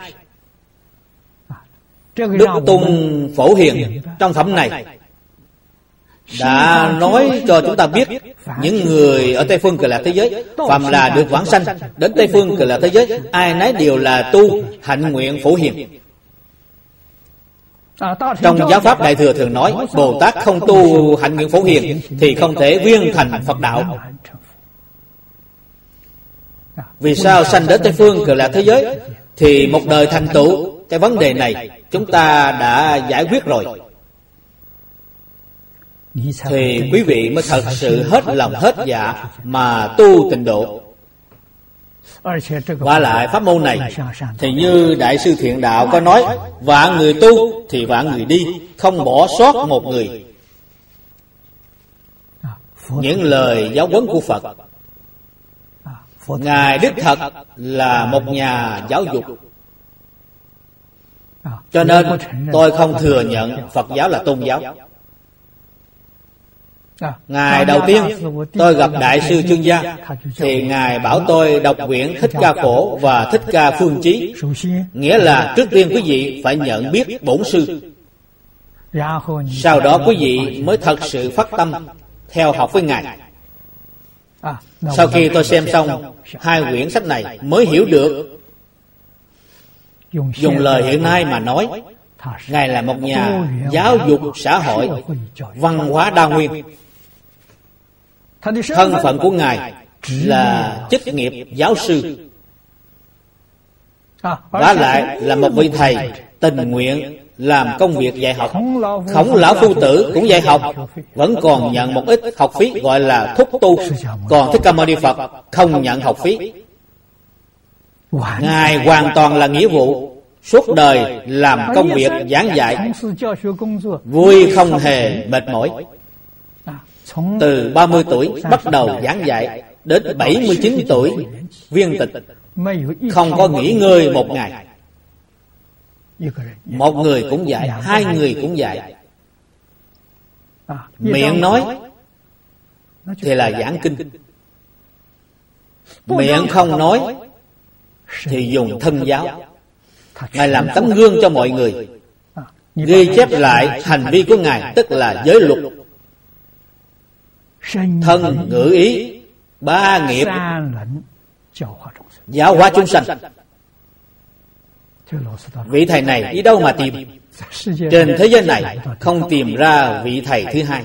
Đức Tung Phổ Hiền. Trong phẩm này đã nói cho chúng ta biết những người ở Tây Phương Cực Lạc thế giới, phàm là được vãng sanh đến Tây Phương Cực Lạc thế giới, ai nấy đều là tu hạnh nguyện phổ hiền. Trong giáo pháp Đại Thừa thường nói Bồ Tát không tu hạnh nguyện phổ hiền thì không thể viên thành Phật đạo. Vì sao sanh đến Tây Phương Cực Lạc thế giới thì một đời thành tựu? Cái vấn đề này chúng ta đã giải quyết rồi, thì quý vị mới thật sự hết lòng hết dạ mà tu tịnh độ. Và lại pháp môn này thì như Đại sư Thiện Đạo có nói, vạn người tu thì vạn người đi, không bỏ sót một người. Những lời giáo huấn của Phật, Ngài đích thật là một nhà giáo dục. Cho nên tôi không thừa nhận Phật giáo là tôn giáo. Ngày đầu tiên tôi gặp Đại sư Chương Gia thì Ngài bảo tôi đọc quyển Thích Ca Phổ và Thích Ca Phương Chí. Nghĩa là trước tiên quý vị phải nhận biết bổn sư, sau đó quý vị mới thật sự phát tâm theo học với Ngài. Sau khi tôi xem xong hai quyển sách này mới hiểu được, dùng lời hiện nay mà nói, Ngài là một nhà giáo dục xã hội, văn hóa đa nguyên. Thân phận của Ngài là chức nghiệp giáo sư, và lại là một vị thầy tình nguyện làm công việc dạy học. Khổng Lão Phu Tử cũng dạy học, vẫn còn nhận một ít học phí gọi là thúc tu. Còn Thích Ca Mâu Ni Phật không nhận học phí. Ngài hoàn toàn là nghĩa vụ, suốt đời làm công việc giảng dạy, vui không hề mệt mỏi. Từ ba mươi tuổi bắt đầu giảng dạy đến bảy mươi chín tuổi viên tịch, không có nghỉ ngơi một ngày. Một người cũng dạy, hai người cũng dạy. Miệng nói thì là giảng kinh, miệng không nói thì dùng thân giáo. Ngài làm tấm gương cho mọi người, ghi chép lại hành vi của Ngài, tức là giới luật, thân ngữ ý ba nghiệp, giáo hóa chúng sanh. Vị thầy này đi đâu mà tìm? Trên thế giới này không tìm ra vị thầy thứ hai.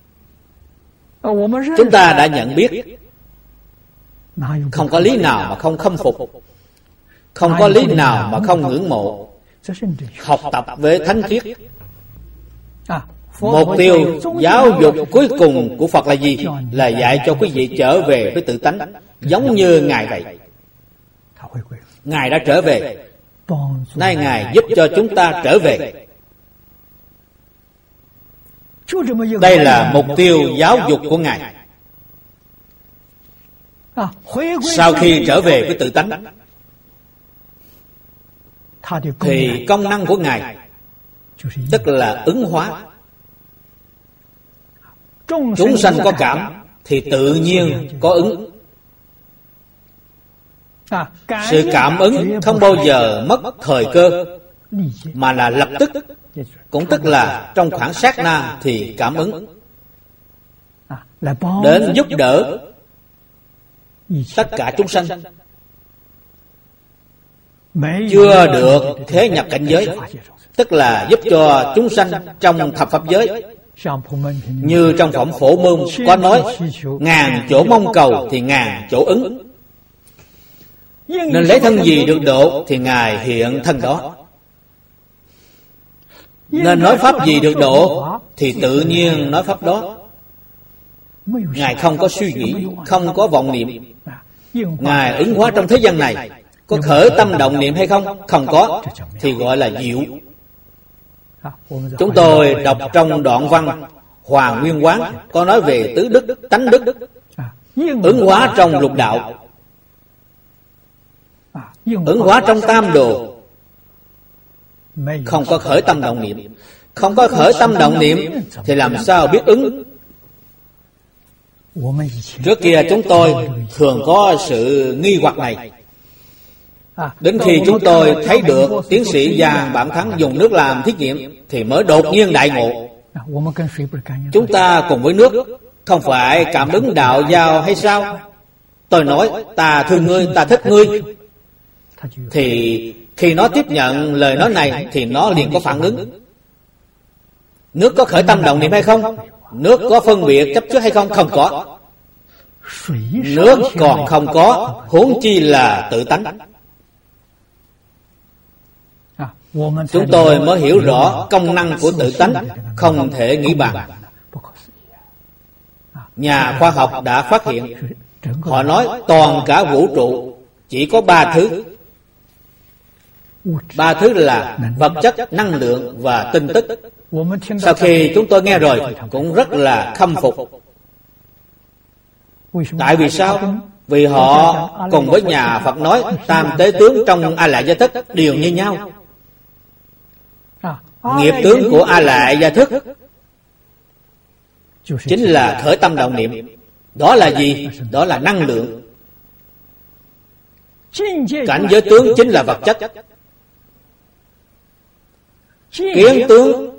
Chúng ta đã nhận biết, không có lý nào mà không khâm phục, không có lý nào mà không ngưỡng mộ. Học tập với thánh triết. Mục tiêu giáo dục cuối cùng của Phật là gì? Là dạy cho quý vị trở về với tự tánh, giống như Ngài vậy. Ngài đã trở về. Nay Ngài giúp cho chúng ta trở về. Đây là mục tiêu giáo dục của Ngài. Sau khi trở về với tự tánh thì công năng của Ngài tức là ứng hóa. Chúng sanh có cảm thì tự nhiên có ứng. Sự cảm ứng không bao giờ mất thời cơ, mà là lập tức, cũng tức là trong khoảng sát na thì cảm ứng, đến giúp đỡ tất cả chúng sanh chưa được thế nhập cảnh giới, tức là giúp cho chúng sanh trong thập pháp giới. Như trong phẩm Phổ Môn có nói, ngàn chỗ mong cầu thì ngàn chỗ ứng. Nên lấy thân gì được độ thì Ngài hiện thân đó. Nên nói pháp gì được độ thì tự nhiên nói pháp đó. Ngài không có suy nghĩ, không có vọng niệm. Ngài ứng hóa trong thế gian này. Có khởi tâm động niệm hay không? Không có, thì gọi là diệu. Chúng tôi đọc trong đoạn văn Hoàng Nguyên Quán có nói về tứ đức, tánh đức, ứng hóa trong lục đạo, ứng hóa trong tam đồ. Không có khởi tâm động niệm. Không có khởi tâm động niệm thì làm sao biết ứng? Trước kia chúng tôi thường có sự nghi hoặc này. Đến khi chúng tôi thấy được tiến sĩ Giang Bản Thắng dùng nước làm thí nghiệm thì mới đột nhiên đại ngộ. Chúng ta cùng với nước không phải cảm ứng đạo giao hay sao? Tôi nói ta thương ngươi, ta thích ngươi, thì khi nó tiếp nhận lời nói này thì nó liền có phản ứng. Nước có khởi tâm động niệm hay không? Nước có phân biệt chấp trước hay không? Không có. Nước còn không có, huống chi là tự tánh. Chúng tôi mới hiểu rõ công năng của tự tánh không thể nghĩ bàn. Nhà khoa học đã phát hiện, họ nói toàn cả vũ trụ chỉ có ba thứ. Ba thứ là vật chất, năng lượng và tinh tức. Sau khi chúng tôi nghe rồi cũng rất là khâm phục. Tại vì sao? Vì họ cùng với nhà Phật nói tam tế tướng trong A Lại Gia Thức đều như nhau. Nghiệp tướng của A Lại Gia Thức chính là khởi tâm động niệm. Đó là gì? Đó là năng lượng. Cảnh giới tướng chính là vật chất. Kiến tướng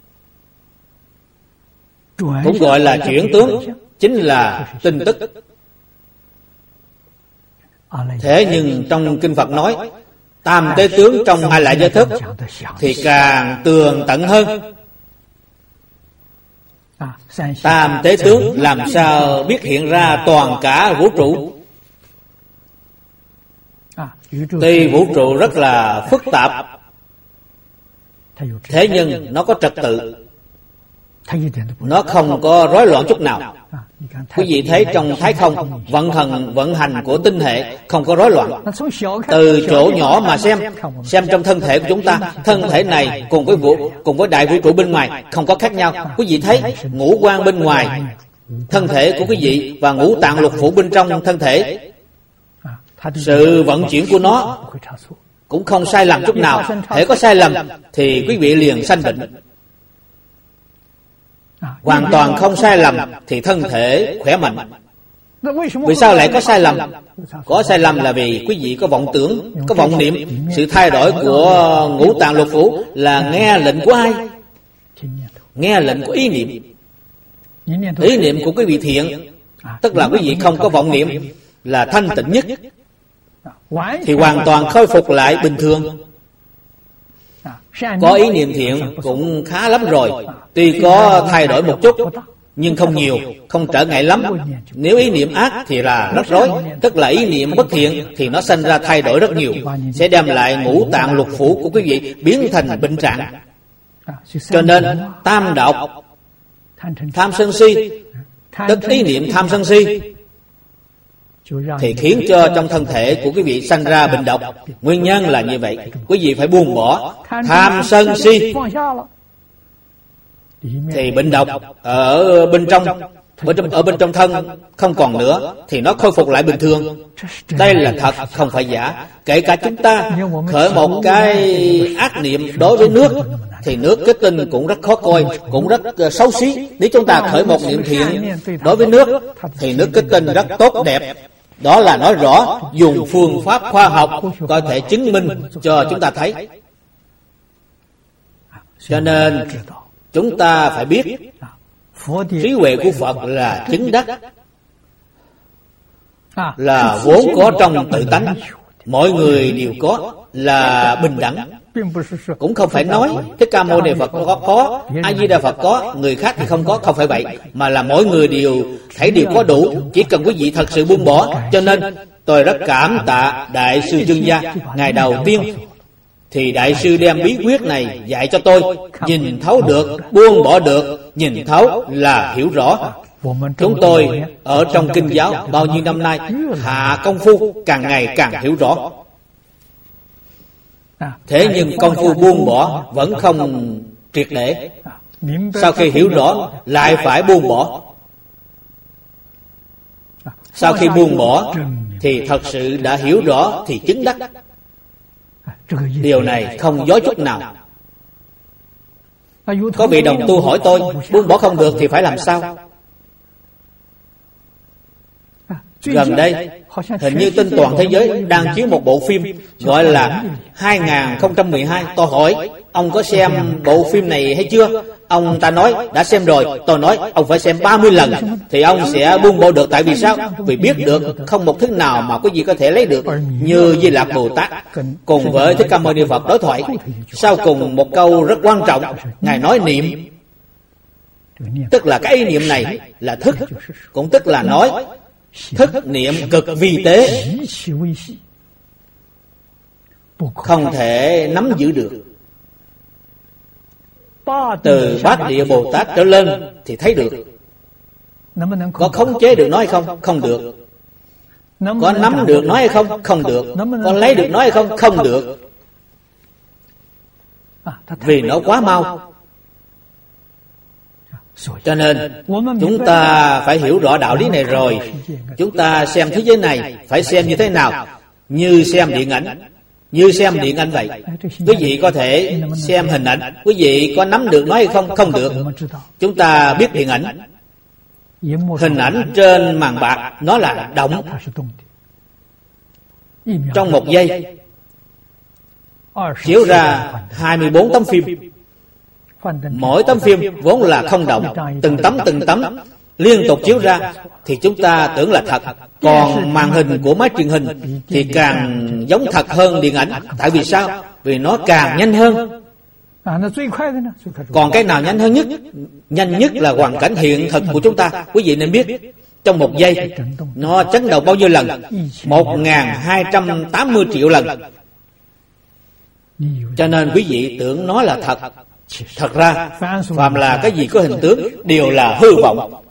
cũng gọi là chuyển tướng, chính là tinh tức. Thế nhưng trong Kinh Phật nói tam tế tướng trong A Lại Gia Thức thì càng tường tận hơn. Tam tế tướng làm sao biết hiện ra toàn cả vũ trụ? Tuy vũ trụ rất là phức tạp, thế nhưng nó có trật tự, nó không có rối loạn chút nào. Quý vị thấy trong thái không, vận hành vận hành của tinh hệ không có rối loạn. Từ chỗ nhỏ mà xem, xem trong thân thể của chúng ta, thân thể này cùng với vũ cùng với đại vũ trụ bên ngoài không có khác nhau. Quý vị thấy ngũ quan bên ngoài thân thể của quý vị và ngũ tạng lục phủ bên trong thân thể, sự vận chuyển của nó cũng không sai lầm chút nào. Hễ có sai lầm thì quý vị liền sanh bệnh. Hoàn toàn không sai lầm thì thân thể khỏe mạnh. Vì sao lại có sai lầm? Có sai lầm là vì quý vị có vọng tưởng, có vọng niệm. Sự thay đổi của ngũ tạng lục phủ là nghe lệnh của ai? Nghe lệnh của ý niệm. Ý niệm của quý vị thiện, tức là quý vị không có vọng niệm, là thanh tịnh nhất, thì hoàn toàn khôi phục lại bình thường. Có ý niệm thiện cũng khá lắm rồi. Tuy có thay đổi một chút nhưng không nhiều, không trở ngại lắm. Nếu ý niệm ác thì là rất rối, tức là ý niệm bất thiện thì nó sinh ra thay đổi rất nhiều, sẽ đem lại ngũ tạng lục phủ của quý vị biến thành bệnh trạng. Cho nên tam đạo, tham sân si, tức ý niệm tham sân si, thì khiến cho trong thân thể của quý vị sanh ra bệnh độc. Nguyên nhân là như vậy. Quý vị phải buông bỏ tham sân si, thì bệnh độc ở bên trong, bên trong ở bên trong thân không còn nữa, thì nó khôi phục lại bình thường. Đây là thật, không phải giả. Kể cả chúng ta khởi một cái ác niệm đối với nước, thì nước kết tinh cũng rất khó coi, cũng rất xấu xí. Nếu chúng ta khởi một niệm thiện đối với nước, thì nước kết tinh rất tốt đẹp. Đó là nói rõ dùng phương pháp khoa học có thể chứng minh cho chúng ta thấy. Cho nên chúng ta phải biết trí huệ của Phật là chứng đắc, là vốn có trong tự tánh, mọi người đều có, là bình đẳng. Cũng không phải nói Thích Ca Mâu Ni Phật có, có A Di Đà Phật có, người khác thì không có, không phải vậy, mà là mỗi người đều thấy đều có đủ, chỉ cần quý vị thật sự buông bỏ. Cho nên tôi rất cảm tạ Đại sư Trương Gia. Ngày đầu tiên thì Đại sư đem bí quyết này dạy cho tôi, nhìn thấu được, buông bỏ được. Nhìn thấu là hiểu rõ. Chúng tôi ở trong kinh giáo bao nhiêu năm nay, hạ công phu càng ngày càng hiểu rõ. Thế nhưng công phu buông bỏ vẫn không triệt để. Sau khi hiểu rõ lại phải buông bỏ. Sau khi buông bỏ thì thật sự đã hiểu rõ thì chứng đắc. Điều này không dối chút nào. Có vị đồng tu hỏi tôi, buông bỏ không được thì phải làm sao? Gần đây hình như trên toàn thế giới đang chiếu một bộ phim gọi là hai không một hai. Tôi hỏi ông có xem bộ phim này hay chưa? Ông ta nói đã xem rồi. Tôi nói ông phải xem ba mươi lần thì ông sẽ buông bỏ được. Tại vì sao? Vì biết được không một thứ nào mà quý vị có thể lấy được. Như Di Lạc Bồ Tát cùng với Thích Ca Mâu Ni Phật đối thoại, sau cùng một câu rất quan trọng, Ngài nói niệm, tức là cái ý niệm này là thức, cũng tức là nói thức niệm cực vi tế, không thể nắm giữ được. Từ Bát Địa Bồ Tát trở lên thì thấy được. Có khống chế được nó hay không? Không được. Có nắm được nó hay không? Không được. Có lấy được nó hay không? Không được. Vì nó quá mau. Cho nên chúng ta phải hiểu rõ đạo lý này rồi. Chúng ta xem thế giới này phải xem như thế nào? Như xem điện ảnh. Như xem điện ảnh vậy. Quý vị có thể xem hình ảnh, quý vị có nắm được nó hay không? Không được. Chúng ta biết điện ảnh, hình ảnh trên màn bạc nó là động. Trong một giây chiếu ra hai mươi bốn tấm phim. Mỗi tấm phim vốn là không động, từng tấm từng tấm liên tục chiếu ra thì chúng ta tưởng là thật. Còn màn hình của máy truyền hình thì càng giống thật hơn điện ảnh. Tại vì sao? Vì nó càng nhanh hơn. Còn cái nào nhanh hơn nhất? Nhanh nhất là hoàn cảnh hiện thực của chúng ta. Quý vị nên biết, trong một giây nó chấn động bao nhiêu lần? Một nghìn hai trăm tám mươi triệu lần. Cho nên quý vị tưởng nó là thật. Thật ra phàm là cái gì có hình tướng đều là hư vọng.